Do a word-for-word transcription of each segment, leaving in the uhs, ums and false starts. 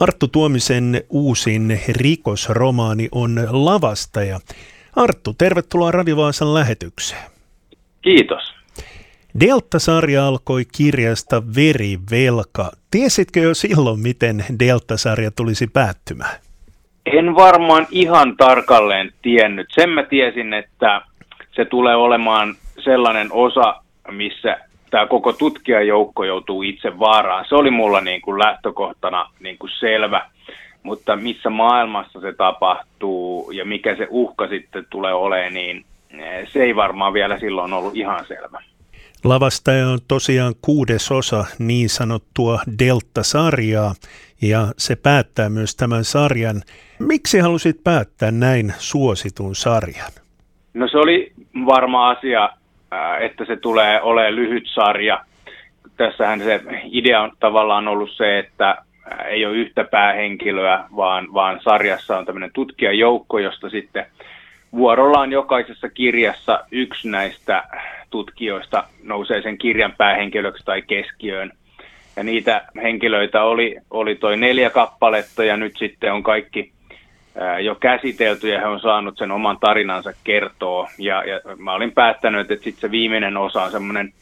Arttu Tuomisen uusin rikosromaani on Lavastaja. Arttu, tervetuloa Radio Vaasan lähetykseen. Kiitos. Delta-sarja alkoi kirjasta Verivelka. Tiesitkö jo silloin, miten Delta-sarja tulisi päättymään? En varmaan ihan tarkalleen tiennyt. Sen mä tiesin, että se tulee olemaan sellainen osa, missä tämä koko tutkijajoukko joutuu itse vaaraan. Se oli mulla niin kuin lähtökohtana niin kuin selvä, mutta missä maailmassa se tapahtuu ja mikä se uhka sitten tulee olemaan, niin se ei varmaan vielä silloin ollut ihan selvä. Lavastaja on tosiaan kuudes osa niin sanottua Delta-sarjaa ja se päättää myös tämän sarjan. Miksi halusit päättää näin suositun sarjan? No se oli varma asia, että se tulee olemaan lyhyt sarja. Tässähän se idea on tavallaan ollut se, että ei ole yhtä päähenkilöä, vaan, vaan sarjassa on tämmöinen tutkijajoukko, josta sitten vuorollaan jokaisessa kirjassa yksi näistä tutkijoista nousee sen kirjan päähenkilöksi tai keskiöön. Ja niitä henkilöitä oli, oli toi neljä kappaletta ja nyt sitten on kaikki ää, jo käsitelty ja he on saanut sen oman tarinansa kertoa. Ja, ja mä olin päättänyt, että sitten se viimeinen osa on semmoinen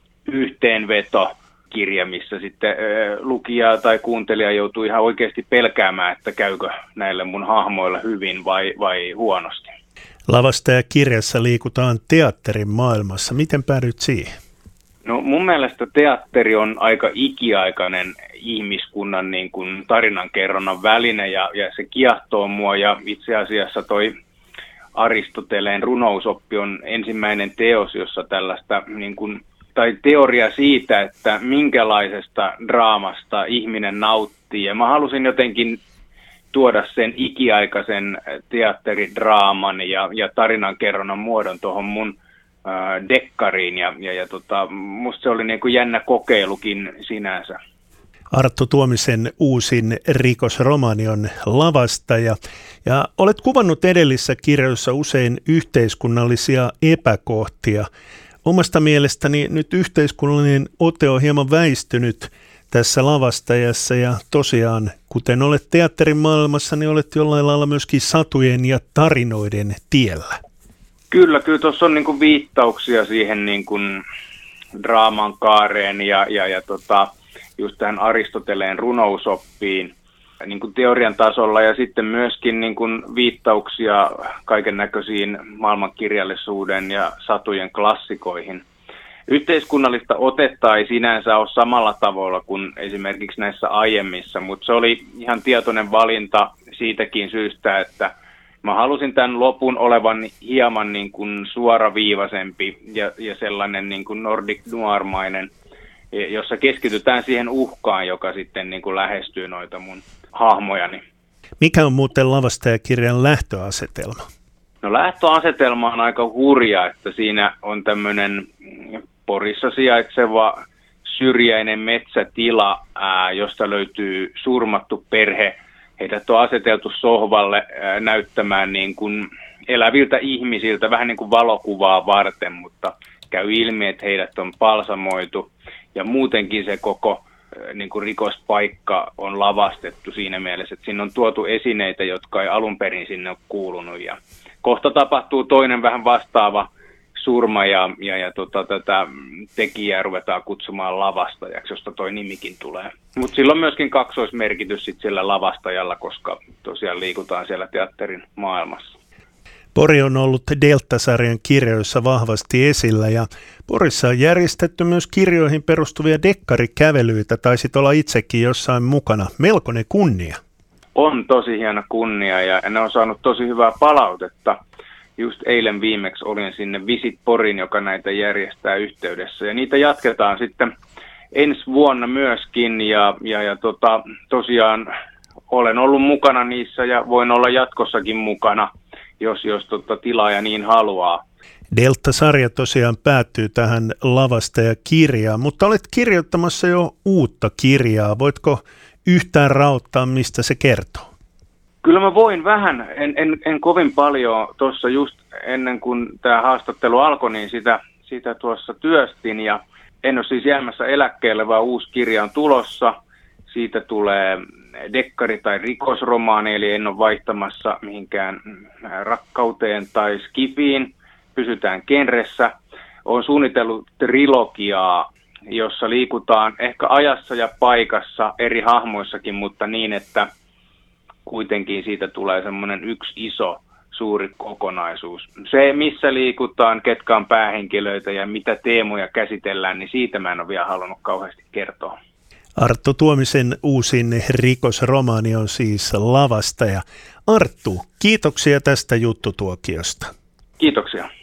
yhteenvetokirja, missä sitten ää, lukija tai kuuntelija joutuu ihan oikeasti pelkäämään, että käykö näille mun hahmoilla hyvin vai, vai huonosti. Lavastaja-kirjassa liikutaan teatterin maailmassa. Miten päädyit siihen? No mun mielestä teatteri on aika ikiaikainen ihmiskunnan niin kuin tarinankerronnan väline ja, ja se kiehtoo mua ja itse asiassa toi Aristoteleen runousoppi on ensimmäinen teos, jossa tällaista niin kuin, tai teoria siitä, että minkälaisesta draamasta ihminen nauttii ja mä halusin jotenkin tuoda sen ikiaikaisen teatteridraaman ja, ja tarinankerronnan muodon tuohon mun äh, dekkariin ja, ja, ja tota, musta se oli niin kuin jännä kokeilukin sinänsä. Arttu Tuomisen uusin rikosromaani on Lavastaja ja olet kuvannut edellisissä kirjoissa usein yhteiskunnallisia epäkohtia. Omasta mielestäni nyt yhteiskunnallinen ote on hieman väistynyt tässä Lavastajassa ja tosiaan, kuten olet teatterin maailmassa, niin olet jollain lailla myöskin satujen ja tarinoiden tiellä. Kyllä, kyllä tuossa on niin kuin viittauksia siihen niin kuin draaman kaareen ja, ja, ja tota, just tähän Aristoteleen runousoppiin niin kuin teorian tasolla ja sitten myöskin niin kuin viittauksia kaiken näköisiin maailmankirjallisuuden ja satujen klassikoihin. Yhteiskunnallista otetta ei sinänsä ole samalla tavalla kuin esimerkiksi näissä aiemmissa, mutta se oli ihan tietoinen valinta siitäkin syystä, että mä halusin tämän lopun olevan hieman niin kuin suoraviivaisempi ja, ja sellainen niin kuin Nordic Noir-mainen, jossa keskitytään siihen uhkaan, joka sitten niin kuin lähestyy noita mun hahmojani. Mikä on muuten Lavastaja-kirjan lähtöasetelma? No lähtöasetelma on aika hurja, että siinä on tämmöinen Porissa sijaitseva syrjäinen metsätila, ää, josta löytyy surmattu perhe. Heidät on aseteltu sohvalle ää, näyttämään niin kuin eläviltä ihmisiltä, vähän niin kuin valokuvaa varten, mutta käy ilmi, että heidät on palsamoitu. Ja muutenkin se koko ää, niin kuin rikospaikka on lavastettu siinä mielessä, että sinne on tuotu esineitä, jotka ei alun perin sinne ole kuulunut. Ja kohta tapahtuu toinen vähän vastaava surma ja, ja, ja tota, tätä tekijää ruvetaan kutsumaan lavastajaksi, josta toi nimikin tulee. Mutta sillä on myöskin kaksoismerkitys sit sillä lavastajalla, koska tosiaan liikutaan siellä teatterin maailmassa. Pori on ollut Delta-sarjan kirjoissa vahvasti esillä ja Porissa on järjestetty myös kirjoihin perustuvia dekkarikävelyitä. Taisit olla itsekin jossain mukana. Melkoinen kunnia. On tosi hieno kunnia ja ne on saanut tosi hyvää palautetta. Just eilen viimeksi olin sinne Visit Porin, joka näitä järjestää yhteydessä. Ja niitä jatketaan sitten ensi vuonna myöskin. Ja, ja, ja tota, tosiaan olen ollut mukana niissä ja voin olla jatkossakin mukana, jos, jos tota, tilaaja niin haluaa. Delta-sarja tosiaan päättyy tähän Lavastaja-kirjaan, mutta olet kirjoittamassa jo uutta kirjaa. Voitko yhtään raottaa, mistä se kertoo? Kyllä mä voin vähän, en, en, en kovin paljon tuossa just ennen kuin tämä haastattelu alkoi, niin sitä, sitä tuossa työstin ja en ole siis jäämässä eläkkeelle, vaan uusi kirja on tulossa. siitä tulee dekkari tai rikosromaani, eli en ole vaihtamassa mihinkään rakkauteen tai skifiin, pysytään genressä. Olen suunnitellut trilogiaa, jossa liikutaan ehkä ajassa ja paikassa eri hahmoissakin, mutta niin, että kuitenkin siitä tulee semmoinen yksi iso suuri kokonaisuus. Se, missä liikutaan, ketkä on päähenkilöitä ja mitä teemoja käsitellään, niin siitä mä en ole vielä halunnut kauheasti kertoa. Arttu Tuomisen uusin rikosromaani on siis Lavastaja. Arttu, kiitoksia tästä juttutuokiosta. Kiitoksia.